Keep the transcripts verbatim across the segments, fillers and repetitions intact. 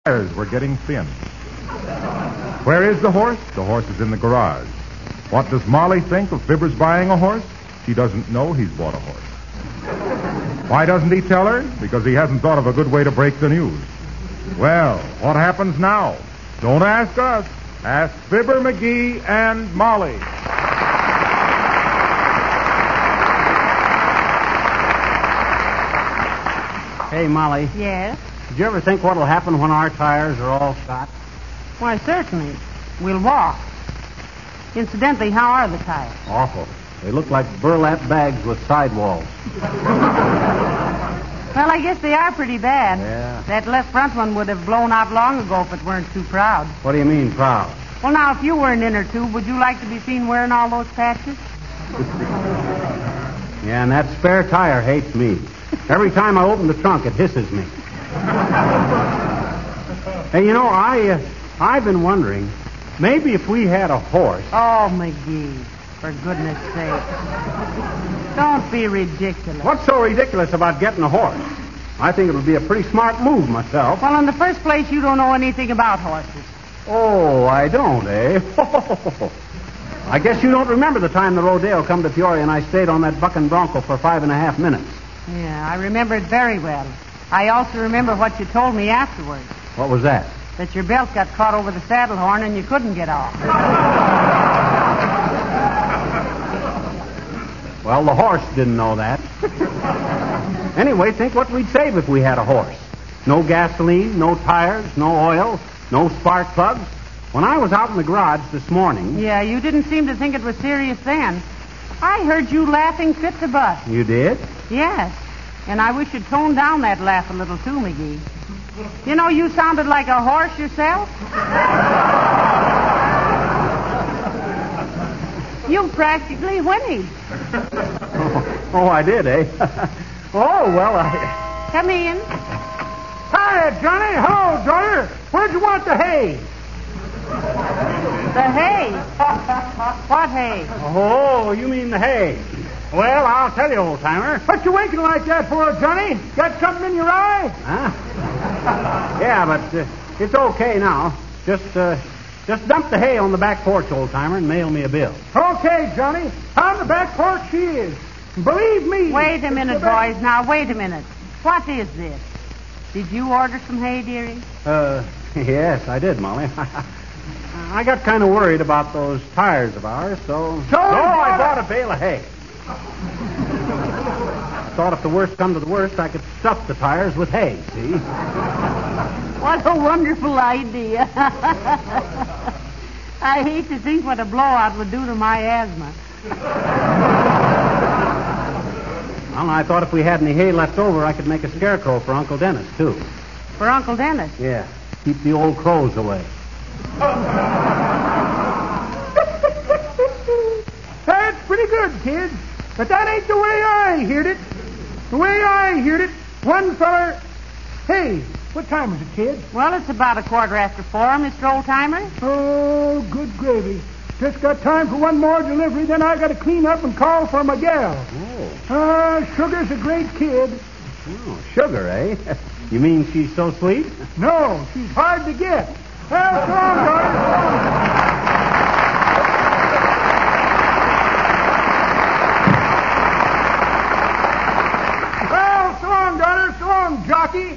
tires were getting thin. Where is the horse? The horse is in the garage. What does Molly think of Fibber's buying a horse? She doesn't know he's bought a horse. Why doesn't he tell her? Because he hasn't thought of a good way to break the news. Well, what happens now? Don't ask us. Ask Fibber, McGee, and Molly. Hey, Molly. Yes? Did you ever think what'll happen when our tires are all shot? Why, certainly. We'll walk. Incidentally, how are the tires? Awful. They look like burlap bags with sidewalls. Well, I guess they are pretty bad. Yeah. That left front one would have blown out long ago if it weren't too proud. What do you mean, proud? Well, now, if you were an inner tube, would you like to be seen wearing all those patches? Yeah, and that spare tire hates me. Every time I open the trunk, it hisses me. Hey, you know, I, uh, I've been wondering, maybe if we had a horse... Oh, McGee, for goodness sake. Don't be ridiculous. What's so ridiculous about getting a horse? I think it would be a pretty smart move myself. Well, in the first place, you don't know anything about horses. Oh, I don't, eh? I guess you don't remember the time the rodeo come to Peoria and I stayed on that bucking bronco for five and a half minutes. Yeah, I remember it very well. I also remember what you told me afterwards. What was that? That your belt got caught over the saddle horn and you couldn't get off. Well, the horse didn't know that. Anyway, think what we'd save if we had a horse. No gasoline, no tires, no oil, no spark plugs. When I was out in the garage this morning... Yeah, you didn't seem to think it was serious then. I heard you laughing fit to bust. You did? Yes. And I wish you'd tone down that laugh a little too, McGee. You know, you sounded like a horse yourself. You practically whinnied. Oh, oh, I did, eh? Oh, well, I... Come in. Hi, Johnny. Hello, daughter. Where'd you want the hay? The hay? What hay? Oh, you mean the hay. Well, I'll tell you, old-timer. What you winking like that for, Johnny? Got something in your eye? Huh? Yeah, but uh, it's okay now. Just uh, just dump the hay on the back porch, old-timer, and mail me a bill. Okay, Johnny. On the back porch she is. Believe me. Wait a minute, boys. Now, wait a minute. What is this? Did you order some hay, dearie? Uh, yes, I did, Molly. I got kind of worried about those tires of ours, so... So, I bought a bale of hay. I thought if the worst come to the worst, I could stuff the tires with hay, see? What a wonderful idea. I hate to think what a blowout would do to my asthma. Well, I thought if we had any hay left over, I could make a scarecrow for Uncle Dennis, too. For Uncle Dennis? Yeah. Keep the old crows away. That's pretty good, kids. But that ain't the way I heard it. The way I heard it, one feller... Hey, what time is it, kid? Well, it's about a quarter after four, Mister Oldtimer. Oh, good gravy. Just got time for one more delivery, then I got to clean up and call for my gal. Oh. Ah, uh, Sugar's a great kid. Oh, Sugar, eh? You mean she's so sweet? No, she's hard to get. Well, so long, daughter. Well, so long, daughter. So long, jockey.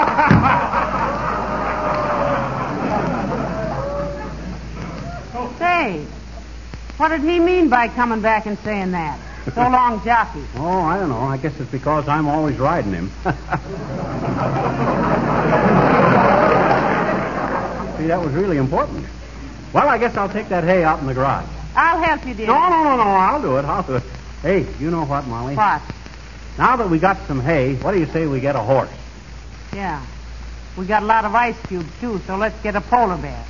Say, what did he mean by coming back and saying that? So long, jockey. Oh, I don't know. I guess it's because I'm always riding him. See, that was really important. Well, I guess I'll take that hay out in the garage. I'll help you, dear. No, no, no, no. I'll do it. I'll do it. Hey, you know what, Molly? What? Now that we got some hay, what do you say we get a horse? Yeah. We got a lot of ice cubes, too, so let's get a polar bear.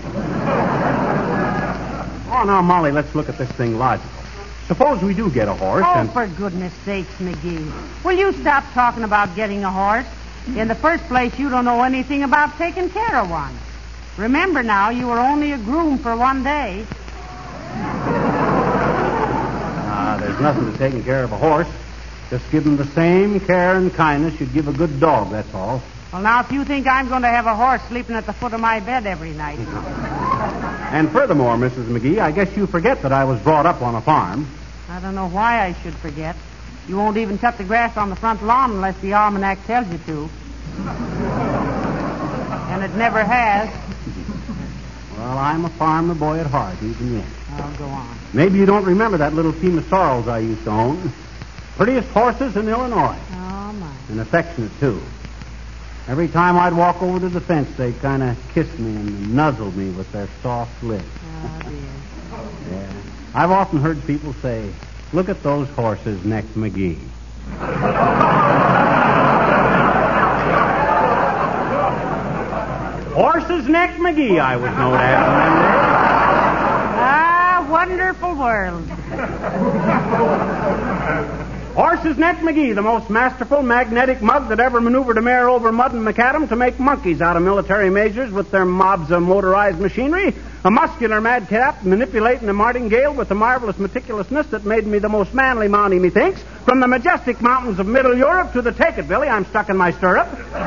Oh, now, Molly, let's look at this thing logical. Suppose we do get a horse Oh, and... for goodness sakes, McGee. Will you stop talking about getting a horse? In the first place, you don't know anything about taking care of one. Remember now, you were only a groom for one day. Ah, there's nothing to taking care of a horse. Just give him the same care and kindness you'd give a good dog, that's all. Well, now, if you think I'm going to have a horse sleeping at the foot of my bed every night. And furthermore, Missus McGee, I guess you forget that I was brought up on a farm. I don't know why I should forget. You won't even cut the grass on the front lawn unless the almanac tells you to. And it never has. Well, I'm a farmer boy at heart, even yet. I'll go on. Maybe you don't remember that little team of sorrels I used to own. Prettiest horses in Illinois. Oh, my. And affectionate, too. Every time I'd walk over to the fence, they'd kind of kiss me and nuzzle me with their soft lips. Oh, dear. Yeah. I've often heard people say, look at those horses next McGee. Horses neck McGee, I was known as in them days. Ah, wonderful world. Horses neck McGee, the most masterful magnetic mug that ever maneuvered a mare over mud and macadam to make monkeys out of military majors with their mobs of motorized machinery. A muscular madcap manipulating a martingale with a marvelous meticulousness that made me the most manly mountie, methinks. From the majestic mountains of Middle Europe to the Take It, Billy, I'm stuck in my stirrup.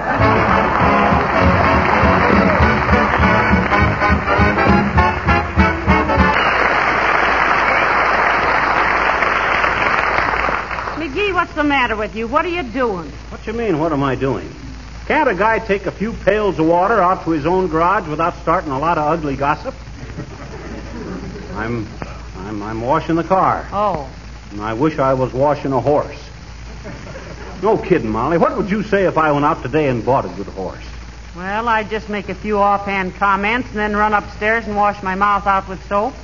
McGee, what's the matter with you? What are you doing? What you mean, what am I doing? Can't a guy take a few pails of water out to his own garage without starting a lot of ugly gossip? I'm, I'm, I'm washing the car. Oh. And I wish I was washing a horse. No kidding, Molly. What would you say if I went out today and bought a good horse? Well, I'd just make a few offhand comments and then run upstairs and wash my mouth out with soap.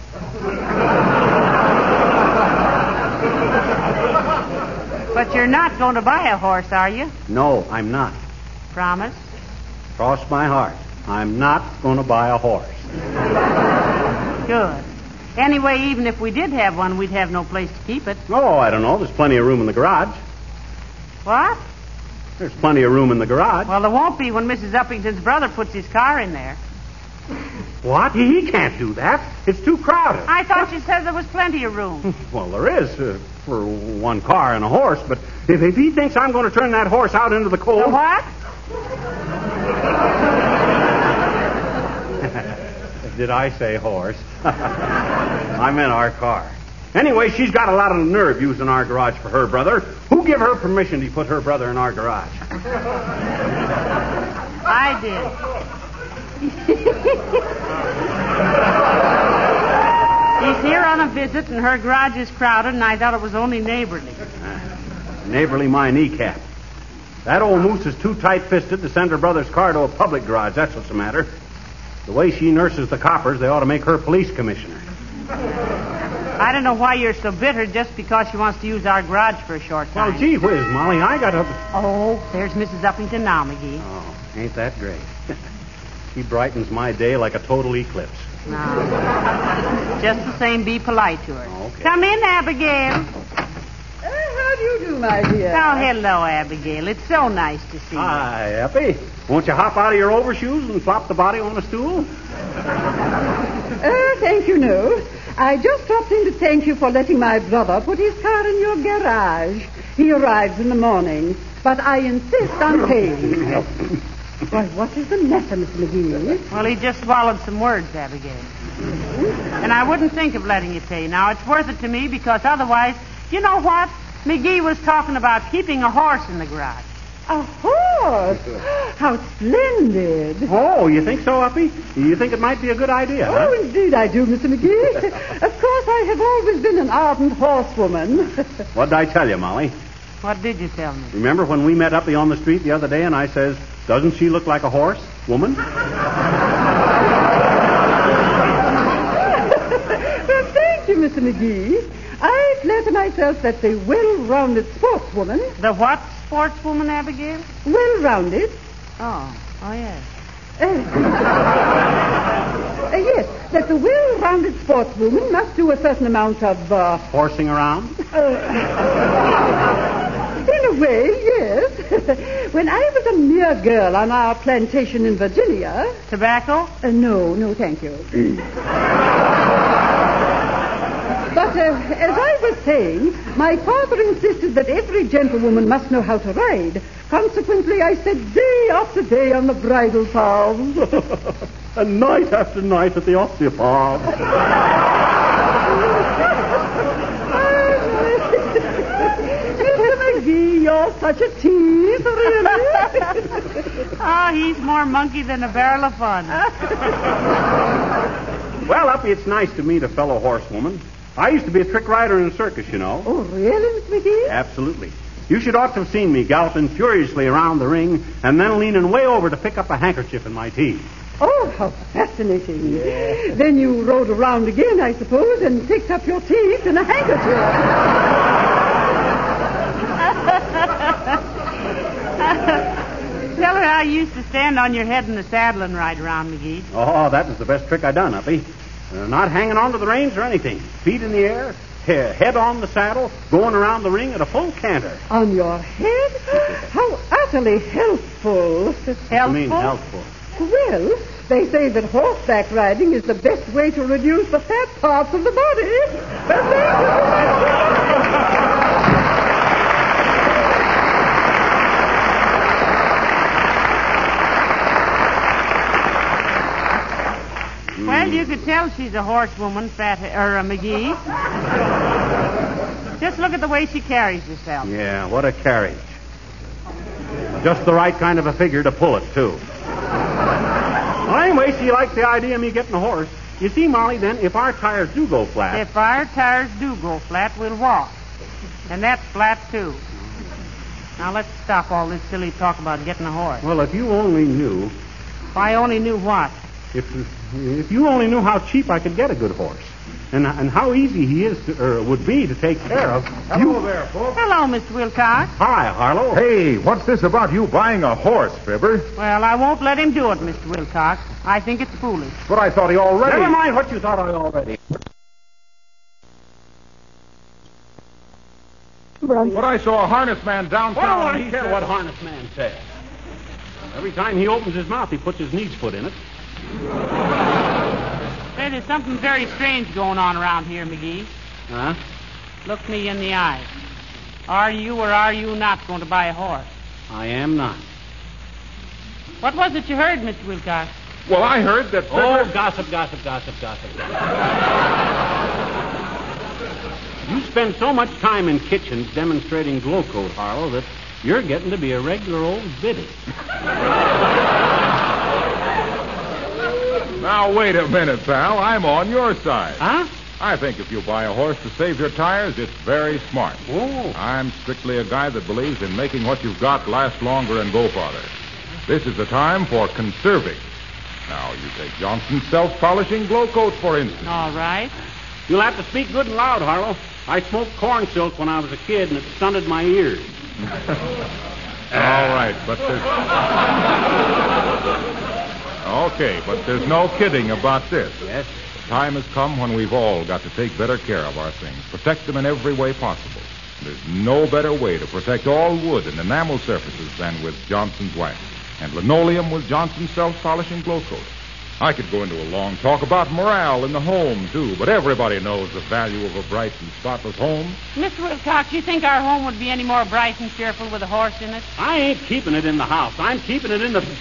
But you're not going to buy a horse, are you? No, I'm not. Promise? Cross my heart. I'm not going to buy a horse. Good. Anyway, even if we did have one, we'd have no place to keep it. Oh, I don't know. There's plenty of room in the garage. What? There's plenty of room in the garage. Well, there won't be when Missus Uppington's brother puts his car in there. What? He, he can't do that. It's too crowded. I thought you said there was plenty of room. Well, there is uh, for one car and a horse, but if, if he thinks I'm going to turn that horse out into the cold... The what? Did I say horse? I meant our car. Anyway, she's got a lot of nerve using our garage for her brother. Who gave her permission to put her brother in our garage? I did. He's here on a visit, and her garage is crowded, and I thought it was only neighborly. Neighborly my kneecap. That old moose is too tight-fisted to send her brother's car to a public garage. That's what's the matter. The way she nurses the coppers, they ought to make her police commissioner. I don't know why you're so bitter just because she wants to use our garage for a short time. Well, gee whiz, Molly, I got to... Oh, there's Missus Uppington now, McGee. Oh, ain't that great? She brightens my day like a total eclipse. No. Just the same, be polite to her. Okay. Come in, Abigail. Uh, how do you do, my dear? Oh, hello, Abigail. It's so nice to see you. Hi, Eppie. Won't you hop out of your overshoes and flop the body on a stool? Uh, thank you, no. I just dropped in to thank you for letting my brother put his car in your garage. He arrives in the morning, but I insist on paying. Why, what is the matter, Miss McGee? Well, he just swallowed some words, Abigail. And I wouldn't think of letting you pay. Now, it's worth it to me because otherwise, you know what? McGee was talking about keeping a horse in the garage. A horse? How splendid. Oh, you think so, Uppie? You think it might be a good idea, huh? Oh, indeed I do, Mister McGee. Of course, I have always been an ardent horsewoman. What'd I tell you, Molly? What did you tell me? Remember when we met Uppie on the street the other day and I says, doesn't she look like a horse, woman? Well, thank you, Mister McGee. I flatter myself that the well-rounded sportswoman... The what sportswoman, Abigail? Well-rounded. Oh, oh, yes. Uh, uh, yes, that the well-rounded sportswoman must do a certain amount of... Uh, Horsing around? Uh, in a way, yes. When I was a mere girl on our plantation in Virginia... Tobacco? Uh, no, no, thank you. But uh, as I was saying, my father insisted that every gentlewoman must know how to ride, Consequently, I sit day after day on the bridle paths. And night after night at the osteopath. Mister McGee, you're such a tease, really. Oh, he's more monkey than a barrel of fun. Well, Uppy, it's nice to meet a fellow horsewoman. I used to be a trick rider in a circus, you know. Oh, really, Mister McGee? Absolutely. You should ought to have seen me galloping furiously around the ring and then leaning way over to pick up a handkerchief in my teeth. Oh, how fascinating. Yeah. Then you rode around again, I suppose, and picked up your teeth in a handkerchief. Tell her how you used to stand on your head in the saddle and ride around, McGee. Oh, that was the best trick I done, Uppy. Uh, not hanging on to the reins or anything. Feet in the air, he- head on the saddle, going around the ring at a full canter. On your head? How utterly healthful. What do you mean, healthful? Well, they say that horseback riding is the best way to reduce the fat parts of the body. Well, you could tell she's a horsewoman, Fat or uh, McGee. Just look at the way she carries herself. Yeah, what a carriage. Just the right kind of a figure to pull it, too. Well, anyway, she likes the idea of me getting a horse. You see, Molly, then, if our tires do go flat... If our tires do go flat, we'll walk. And that's flat, too. Now, let's stop all this silly talk about getting a horse. Well, if you only knew... If I only knew what? If if you only knew how cheap I could get a good horse. And, and how easy he is to, or would be to take care of. Hello you... there, folks. Hello, Mister Wilcox. Hi, Harlow. Hey, what's this about you buying a horse, Fibber? Well, I won't let him do it, Mister Wilcox. I think it's foolish. But I thought he already... Never mind what you thought I already... But I saw a harness man downtown. Well, I and don't he care said- what harness man says. Every time he opens his mouth, he puts his knees foot in it. Say, there's something very strange going on around here, McGee. Huh? Look me in the eye. Are you or are you not going to buy a horse? I am not. What was it you heard, Mister Wilcox? Well, I heard that... Oh, Fibber- gossip, gossip, gossip, gossip, gossip. You spend so much time in kitchens demonstrating glow coat, Harlow, that you're getting to be a regular old biddy. Now, wait a minute, pal. I'm on your side. Huh? I think if you buy a horse to save your tires, it's very smart. Oh. I'm strictly a guy that believes in making what you've got last longer and go farther. This is the time for conserving. Now, you take Johnson's self-polishing glow coat, for instance. All right. You'll have to speak good and loud, Harlow. I smoked corn silk when I was a kid, and it stunted my ears. All right, but there's... Okay, but there's no kidding about this. Yes? The time has come when we've all got to take better care of our things, protect them in every way possible. There's no better way to protect all wood and enamel surfaces than with Johnson's wax, and linoleum with Johnson's self-polishing glow coat. I could go into a long talk about morale in the home, too, but everybody knows the value of a bright and spotless home. Mister Wilcox, you think our home would be any more bright and cheerful with a horse in it? I ain't keeping it in the house. I'm keeping it in the...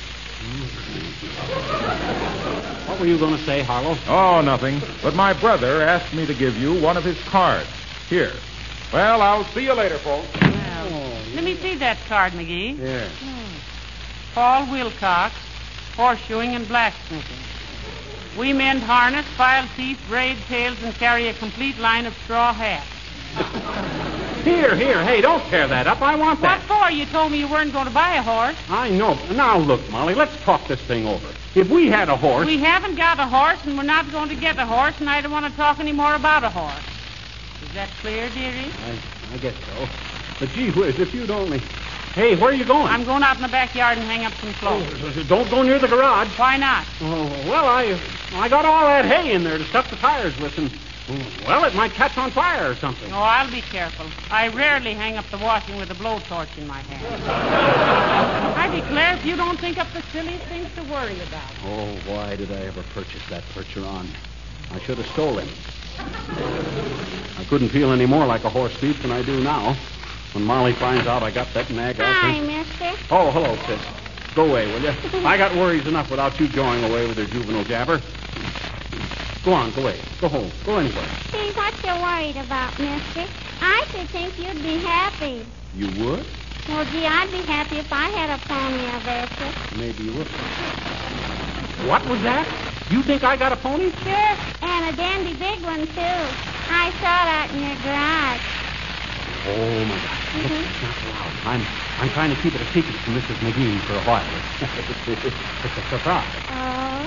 What were you going to say, Harlow? Oh, nothing. But my brother asked me to give you one of his cards. Here. Well, I'll see you later, folks. Well, let me see that card, McGee. Yeah. Hmm. Paul Wilcox, horseshoeing and blacksmithing. We mend harness, file teeth, braid tails, and carry a complete line of straw hats. Here, here. Hey, don't tear that up. I want What that. for? You told me you weren't going to buy a horse. I know. Now, look, Molly, let's talk this thing over. If we had a horse... We haven't got a horse, and we're not going to get a horse, and I don't want to talk any more about a horse. Is that clear, dearie? I, I guess so. But gee whiz, if you'd only... Hey, where are you going? I'm going out in the backyard and hang up some clothes. Oh, don't go near the garage. Why not? Oh, well, I I got all that hay in there to stuff the tires with, and, well, it might catch on fire or something. Oh, I'll be careful. I rarely hang up the washing with a blowtorch in my hand. I declare, if you don't think up the silliest things to worry about. Oh, why did I ever purchase that Percheron? I should have stole him. I couldn't feel any more like a horse thief than I do now. When Molly finds out I got that nag, I'll Hi, think... mister. Oh, hello, sis. Go away, will you? I got worries enough without you going away with your juvenile jabber. Go on, go away. Go home. Go anywhere. See what you're worried about, mister. I should think you'd be happy. You would? Well, gee, I'd be happy if I had a pony, I betcha. Maybe you would. What was that? You think I got a pony? Sure, and a dandy big one, too. I saw it out in your garage. Oh, my God. Look, it's not loud. I'm, I'm trying to keep it a secret from Missus McGee for a while. It's a surprise. Oh.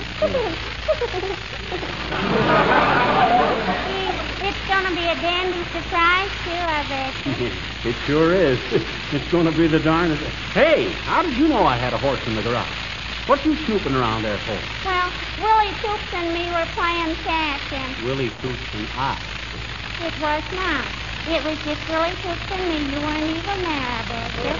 It's going to be a dandy surprise, too, I betcha. It sure is. It's going to be the darnest... Hey, how did you know I had a horse in the garage? What you snooping around there for? Well, Willie Toops and me were playing catch, and Willie Toots and I. it was not. It was just Willie Toops and me. You weren't even there, I betcha.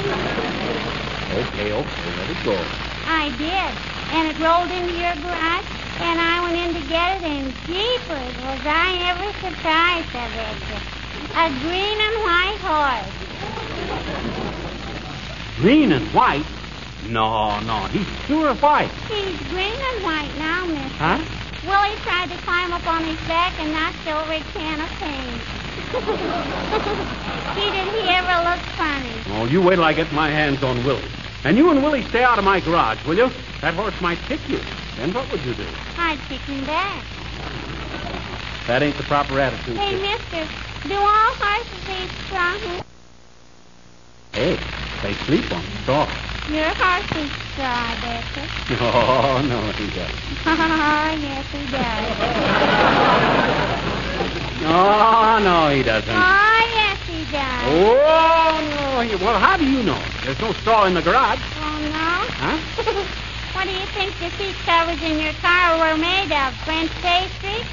Okay, okay, let it go. I did. And it rolled into your garage, and I went in to get it, and jeepers, was I ever surprised, I betcha. A green and white horse. Green and white? No, no, he's pure white. He's green and white now, mister. Huh? Willie tried to climb up on his back and knocked over a can of paint. Gee, did he ever look funny? Oh, you wait till I get my hands on Willie. And you and Willie stay out of my garage, will you? That horse might kick you. Then what would you do? I'd kick him back. That ain't the proper attitude. Hey, kid. mister, do all horses eat straw? Hey, they sleep on straw. Your horse eats straw, I betcha. Oh, no, he doesn't. Oh, yes, he does. Oh, no, he doesn't. Oh, yes, he does. Oh, no. He, well, how do you know? There's no straw in the garage. Oh, no? Huh? What do you think the seat covers in your car were made of? French pastry?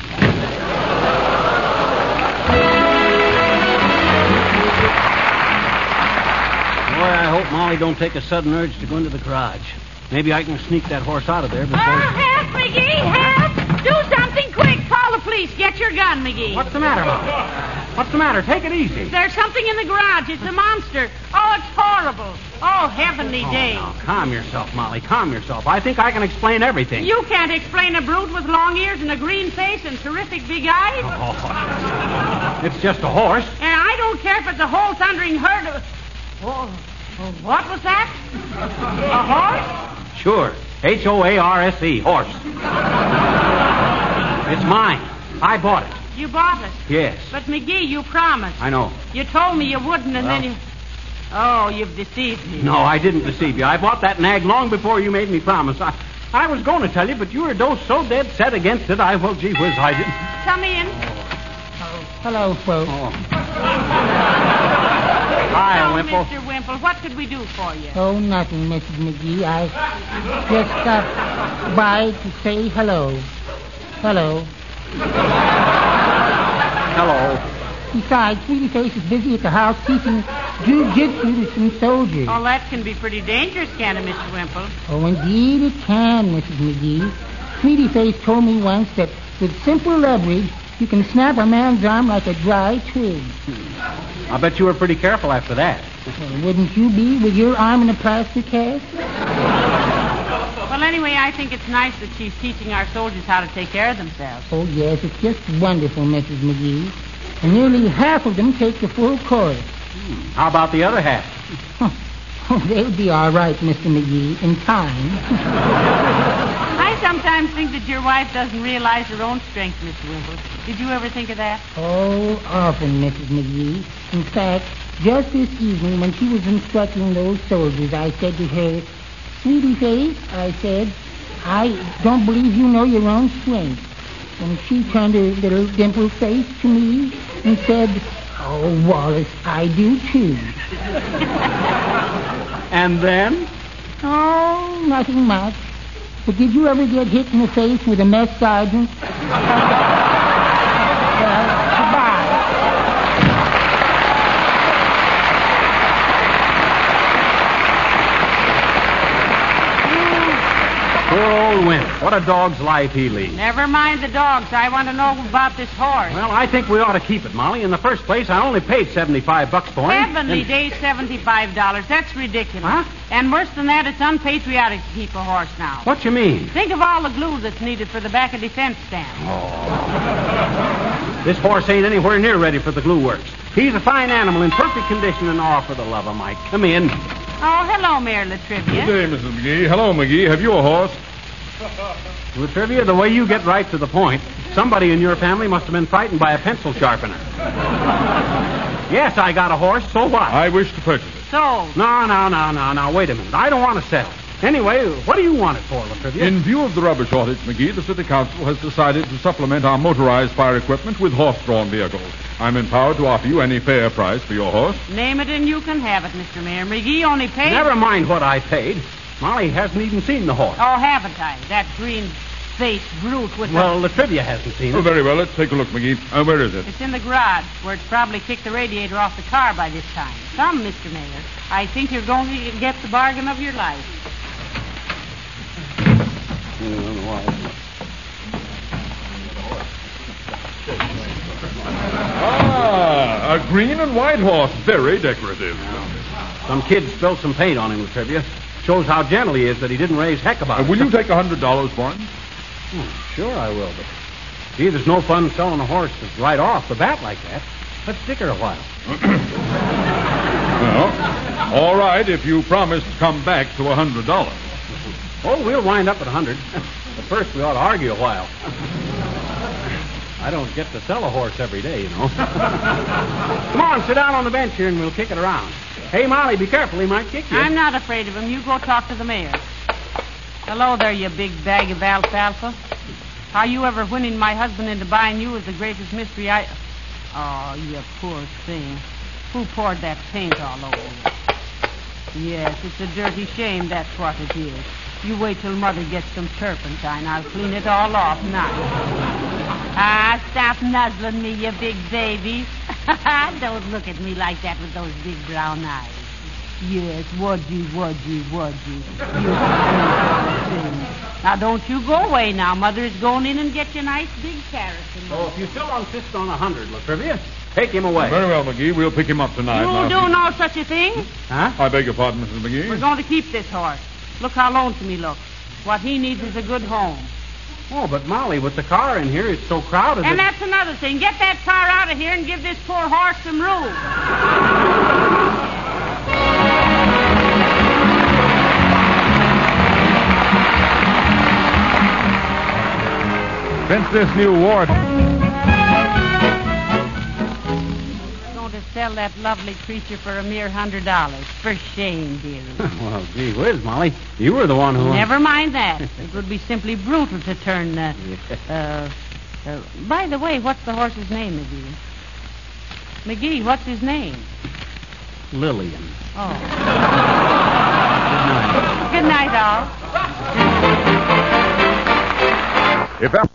Boy, I hope Molly don't take a sudden urge to go into the garage. Maybe I can sneak that horse out of there before... Oh, help, McGee, help! Do something quick. Call the police. Get your gun, McGee. What's the matter, Molly? What's the matter? Take it easy. There's something in the garage. It's a monster. Oh, it's horrible. Oh, heavenly Oh, days. now, calm yourself, Molly. Calm yourself. I think I can explain everything. You can't explain a brute with long ears and a green face and terrific big eyes. Oh, it's just a horse. And I don't care if it's a whole thundering herd of... Oh, oh, what was that? A horse? Sure. H O A R S E, horse. It's mine. I bought it. You bought it. Yes. But, McGee, you promised. I know. You told me you wouldn't, and Well. then you... Oh, you've deceived me. No, I didn't deceive you. I bought that nag long before you made me promise. I, I was going to tell you, but you were so dead set against it, I, well, gee whiz, I didn't. Come in. Hello, folks. Oh. Hi, Hello, Wimple. Mister Wimple. What could we do for you? Oh, nothing, Missus McGee. I just stopped by to say hello. Hello. Hello. Besides, Sweetie Face is busy at the house teaching jiu-jitsu to some soldiers. Oh, that can be pretty dangerous, can't it, Mister Wimple? Oh, indeed it can, Missus McGee. Sweetie Face told me once that with simple leverage, you can snap a man's arm like a dry twig. I bet you were pretty careful after that. Well, wouldn't you be with your arm in a plaster cast? Well, anyway, I think it's nice that she's teaching our soldiers how to take care of themselves. Oh, yes, it's just wonderful, Missus McGee. And nearly half of them take the full course. How about the other half? Oh, they'll be all right, Mister McGee, in time. I sometimes think that your wife doesn't realize her own strength, Mister Wimple. Did you ever think of that? Oh, often, Missus McGee. In fact, just this evening when she was instructing those soldiers, I said to her, Sweetie Face, I said, I don't believe you know your own strength. And she turned her little dimpled face to me and said, Oh, Wallace, I do too. And then? Oh, nothing much. But did you ever get hit in the face with a mess sergeant? Well, goodbye. Poor old Wimp. What a dog's life he leads. Never mind the dogs. I want to know about this horse. Well, I think we ought to keep it, Molly. In the first place, I only paid seventy-five bucks for him. Heavenly And- days, seventy-five dollars. That's ridiculous. Huh? And worse than that, it's unpatriotic to keep a horse now. What you mean? Think of all the glue that's needed for the back of defense stand. This horse ain't anywhere near ready for the glue works. He's a fine animal in perfect condition, and all for the love of Mike. Come in. Oh, hello, Mayor Latrivia. Good day, Missus McGee. Hello, McGee. Have you a horse? Latrivia, the way you get right to the point, somebody in your family must have been frightened by a pencil sharpener. Yes, I got a horse. So what? I wish to purchase it. Sold. No, no, no, no, no. Wait a minute. I don't want to sell. Anyway, what do you want it for, Latrivia? In view of the rubber shortage, McGee, the City Council has decided to supplement our motorized fire equipment with horse-drawn vehicles. I'm empowered to offer you any fair price for your horse. Name it and you can have it, Mister Mayor. McGee only paid... Never mind what I paid. Molly hasn't even seen the horse. Oh, haven't I? That green-faced brute with Well, Latrivia hasn't seen Oh, it. very well. Let's take a look, McGee. Uh, where is it? the... It's in the garage, where it's probably kicked the radiator off the car by this time. Come, Mister Mayor. I think you're going to get the bargain of your life. Ah, a green and white horse. Very decorative. Some kid spilled some paint on him, Latrivia. Shows how gentle he is that he didn't raise heck about Uh, it. will you take a hundred dollars for him? Sure I will, but... Gee, there's no fun selling a horse that's right off the bat like that. Let's stick her a while. Well, all right, if you promise to come back to a hundred dollars. Oh, we'll wind up at a hundred. But first, we ought to argue a while. I don't get to sell a horse every day, you know. Come on, sit down on the bench here and we'll kick it around. Hey, Molly, be careful. He might kick you. I'm not afraid of him. You go talk to the mayor. Hello there, you big bag of alfalfa. How you ever winning my husband into buying you is the greatest mystery I... Oh, you poor thing. Who poured that paint all over you? Yes, it's a dirty shame, that's what it is. You wait till Mother gets some turpentine. I'll clean it all off now. Ah, stop nuzzling me, you big baby. Don't look at me like that with those big brown eyes. Yes, would you, would you, would you? You thing. Now, don't you go away now. Mother is going in and get you a nice big carrot. So if you still insist on a hundred, Latrivia, take him away. Very well, McGee. We'll pick him up tonight. You'll Now, do no such a thing. Huh? I beg your pardon, Missus We're McGee. going to keep this horse. Look how lonesome he looks. What he needs is a good home. Oh, but Molly, with the car in here, it's so crowded. And that... that's another thing. Get that car out of here and give this poor horse some room. Since this new war... Going to sell that lovely creature for a mere hundred dollars. For shame, dearie. Well, gee whiz, Molly. You were the one who... Never mind that. It would be simply brutal to turn... Uh, uh, uh, by the way, what's the horse's name, McGee? McGee, what's his name? Lillian. Oh. Good night, all. If that...